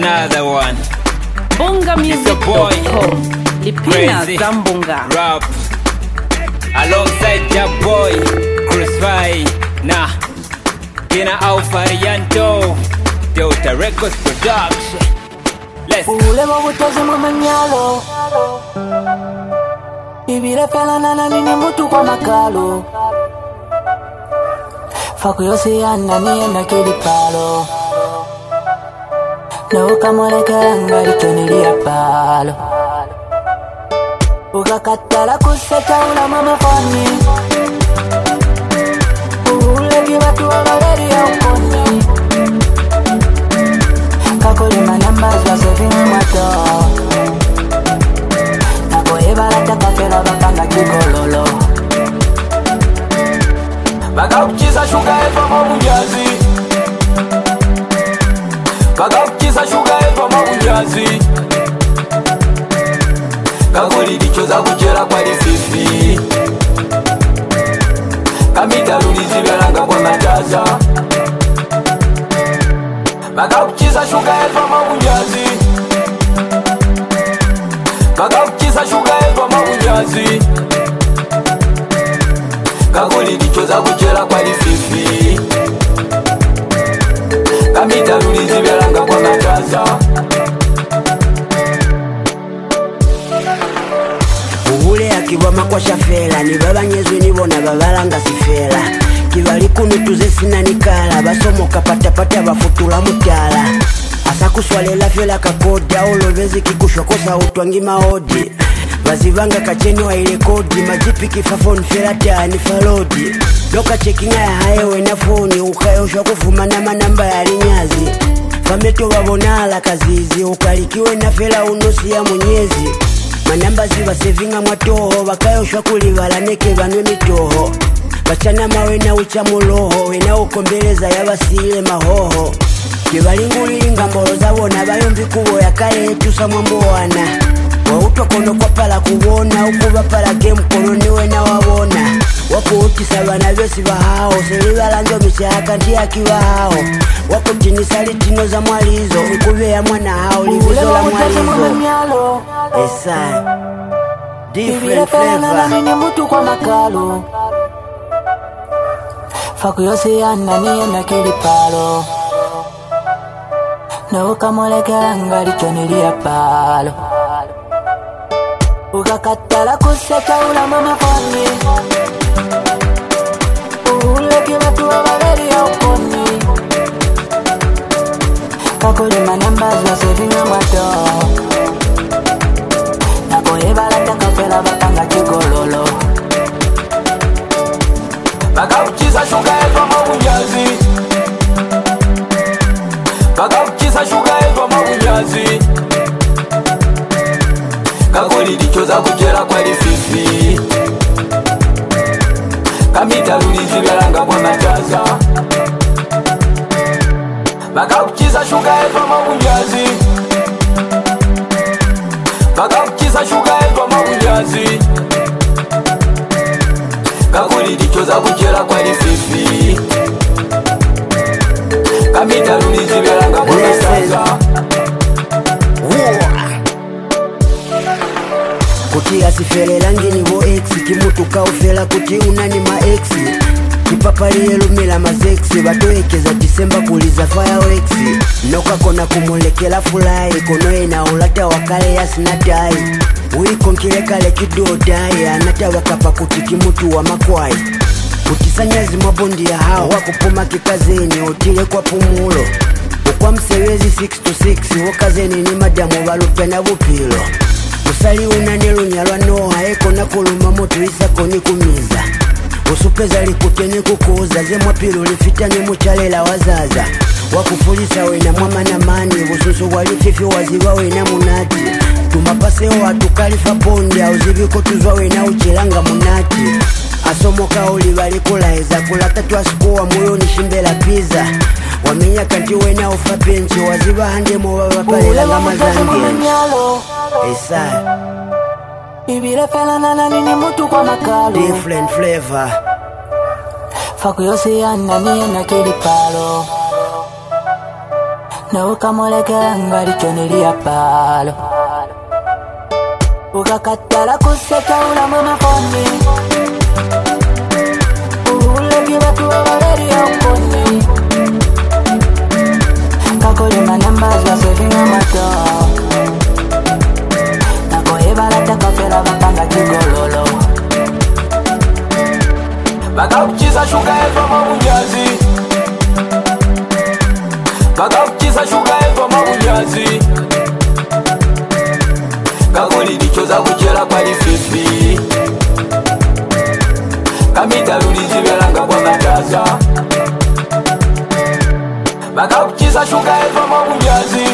another one. Bunga Music Lipina Zambunga Rap alongside your boy Crucify na Kina Alfarianto Delta Records Production. Let's Ulema utazi mwanyalo Ibile fela nana nini mutu kwa makalo Faku yose ya nani enda kili palo Na ukamolekela ngari tonilia palo Ukakatala kuseta ula mama fani Uleki watu wa galeri ya ukoni Kakoli manambas wa sevini mato Nako ebalata kafela bakanga kikololo Baka kuchisa shuga efa mabujazi Baka kuchisa shuga efa mabujazi Kakoli dichoza kuchera kwa lififi Kamita lulizi belanga kwa mataza Baka kuchisa shuga efa mabujazi Baka kuchisa shuga efa mabujazi Kakoli dichoza kuchera kwa lififi Kamita lulizi belanga kwa mataza Uhule akibwama kwa shafela ni baba nyezwe nibona babalanga sifela Kibali kunu tuze sinanikala basomoka patapata bafutula mutala Asa kuswalela fela kakoda olobezi kikushokosa utwangi maodi Bazivanga kacheni wa ile kodi majipi kifafoni fela tani falodi Loka chekinga ya haewe na foni ukayosha kufuma na manamba ya linyazi Fameto babonala kazizi ukalikiwe na fela unosi ya mwenyezi Manamba ziba sevinga mwatoho bakayoshwa kulibala neke banwe mitoho Bachana mawe na ucha muloho wena ukombeleza yabasile mahoho Kibalingulili mbolo zabona bayombi kubo ya kale etusa mwambowana Wautwa kono kwa pala kubona ukuba pala game kono niwe na wabona Wako utisaba na besi bahao Selibala njo mishaka ndia kiwa hao Wako tinisali tino za mwalizo Ukube ya mwana hao livizo la mwalizo Esai Different flavor nini mutu kwa makalo Faku yose ya nani enda kili palo Na ukamolekela ngari chonilia palo Ukakatala kuseta ula mama fani Uleki watu wa galeri ya ukoni Kakoli manambas wa sevinga mato Nako ebalata kafela bakanga kikololo Baka kuchisa shuga efa mabujazi Baka kuchisa shuga efa mabujazi Kakoli dichoza kuchera kwa lififi Kamita lulizi belanga kwa mataza Baka kuchisa shuga efa mabujazi Baka kuchisa shuga efa mabujazi Kakoli dichoza kuchera kwa lififi Kamita lulizi belanga kwa mataza Kuti asifele langi ni wo exi Kimutu kaufela kuti unani ma exi Kipapali elumila mazexi Batoekeza Disemba kuliza fireworksi Noka kona kumulekela fulai Konoe na ulata wakale ya sinatai Uiko nkilekale kidodai Anata wakapa kuti kimutu wa makwai Kutisanyazi mabondi ya hao Wakupuma kikazeni otile kwa pumulo Ukwa msewezi 6 to 6 Wakazeni ni madamu baluta na bupilo Usali unanelunya lwa noha eko na kuluma moto isako ni kumiza Usupeza likuteni kukuza zemwa pilu lifitani muchalela wazaza Wakufulisa wena mwama na mani Ususu walififi waziwa wena munati Tumapaseo watukalifa pondi Auziviko tuzwa wena uchilanga munati Asomoka ulibali kulaeza Kulata tuasikuwa muyo nishimbela pizza Wamenya kanti wena ufa penchi Waziba hande mwa wapalela nga mazange Esai Ibile fela nana nini mutu kwa makalo Different flavor Faku yose ya nani enda kili palo na ukamulekela ngalichonilia palo ukakatala kusetaula mamafoni ulekiwatuwa valeria ukoni kakolima nambazwa sevinga mato nakoyevalataka vapanga kigololo vakakuchisa shuga eva mabunyazi vakakuchisa shuga eva mabunyazi kakuli dichoza kuchera pali fifi kamitalulizivelanga kwa mataza vakakuchisa shuga eva mabunyazi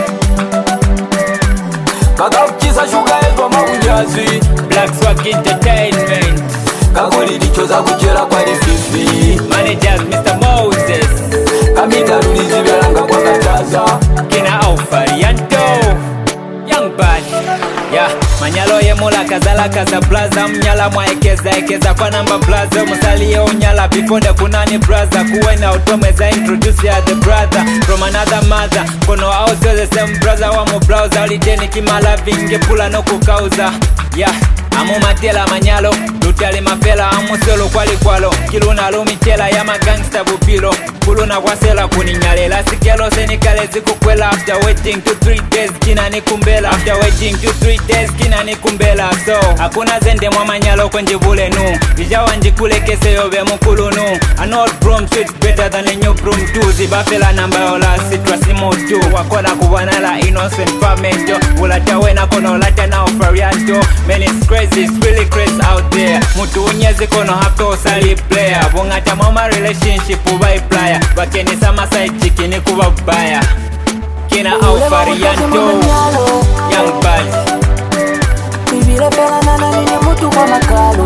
vakakuchisa shuga eva mabunyazi Black Swag Entertainment kakuli dichoza kuchera pali fifi Managers Mr. Moses kamitalulizivelanga kwa mataza Kina Aufarianto Young Bad Yeah, manyalo ye mula kazala kaza blaza mnyala ekeza kwa namba blaza musaliye unyala bifonde kunani braza kuwe na utomeza introduce ya the brother from another mother kono also the same brother wa mu browser uliteni kimala vinge pula no kukauza Yeah amu matela manyalo lutali mafela amuselo kwalikwalo kiluna lumitela ya magangsta bupilo kuluna kwasela kuninyalela sikelo senikale zikukwela after waiting 2-3 days kina nikumbela after waiting 2-3 days kina nikumbela so hakuna zende mwa manyalo kwenjivule nu ijawa njikulekese yobe mukulunu an old broom sweets better than a new broom too zibafela namba yola sitwa simu tu wakola kubanala innocent famento ulatawe na kono ulata na ofarianto man it's crazy it's really crazy out there mutu unyezi kono hapo usali player bungata mama relationship ubai player bakenisa maside chikini kuba baya kina Aufarianto Young Bad Bibile pela nana nini mutu kwa makalo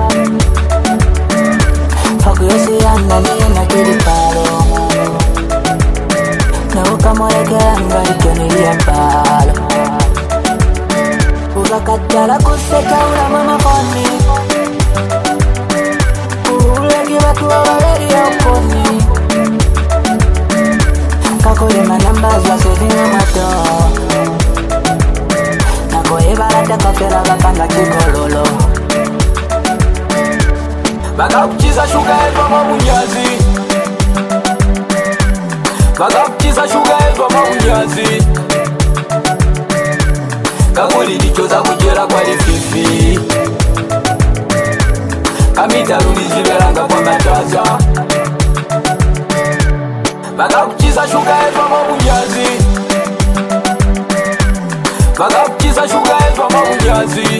Faku yosi yanda nina kili palo na ukamulekela ngalichonilia palo ukakatala kusetaula mamafoni ulekiwatuwa valeria ukoni kakolima nambazwa sevinga mato nakoyevalataka vapanga kigololo vakakuchisa shuga eva mabunyazi vakakuchisa shuga eva mabunyazi kakuli dichoza kuchera kwali fifi kamitalulizivelanga kwa mataza vakakuchisa shuga eva mabunyazi vakakuchisa shuga eva mabunyazi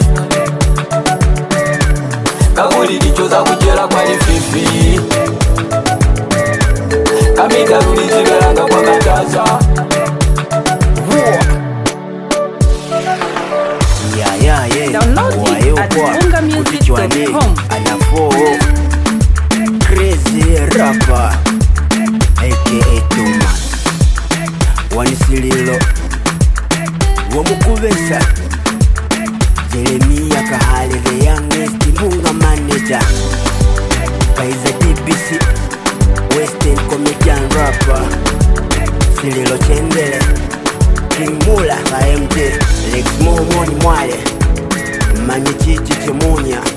kakuli dichoza kuchera kwali fifi kamitalulizivelanga kwa mataza Download it at bungamusic.com. Anafo Crazy Rapper aka Thomas Wanisililo Wamukuvesa Jeremia Kahale the youngest Bunga manager Kaiza DBC Western comedian rapper Sililo Chendele King Mula KMJ Lex Momo ni mwale Manyi chichi chimunya